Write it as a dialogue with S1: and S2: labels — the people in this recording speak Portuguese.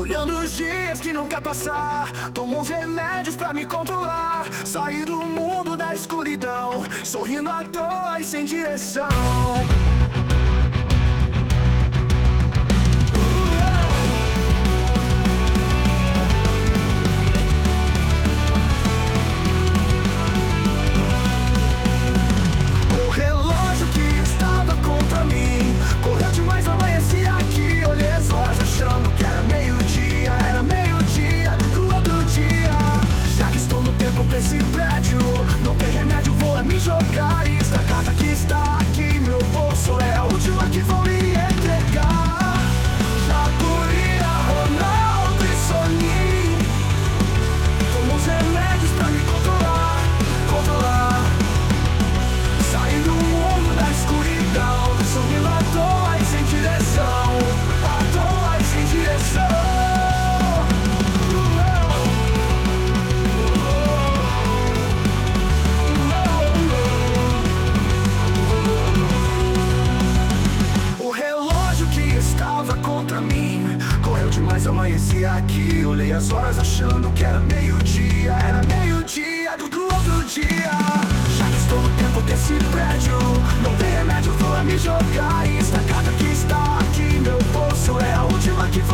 S1: Olhando os dias que não quer passar, tomo uns remédios pra me controlar. Sair do mundo da escuridão, sorrindo à toa e sem direção. O relógio que estava contra mim correu demais, amanheci aqui. Olhei as horas achando que era meio-dia. Era meio-dia do outro dia. Já que estou no tempo pra esse prédio, não tem remédio, vou me jogar. E esta carta que está aqui, meu bolso, é a última que vou me entregar. Jacuíra, Ronaldo e Soninho, tomo uns remédios pra me controlar, controlar. Sair do mundo da escuridão, sorrindo à toa e sem direção. À toa e sem direção. O relógio que estava contra mim correu demais, amanheci aqui. Olhei as horas achando que era meio-dia. Era meio-dia do outro dia. Já que estou no tempo desse prédio, não tem remédio, vou me jogar. E esta carta que está aqui, meu bolso, é a última que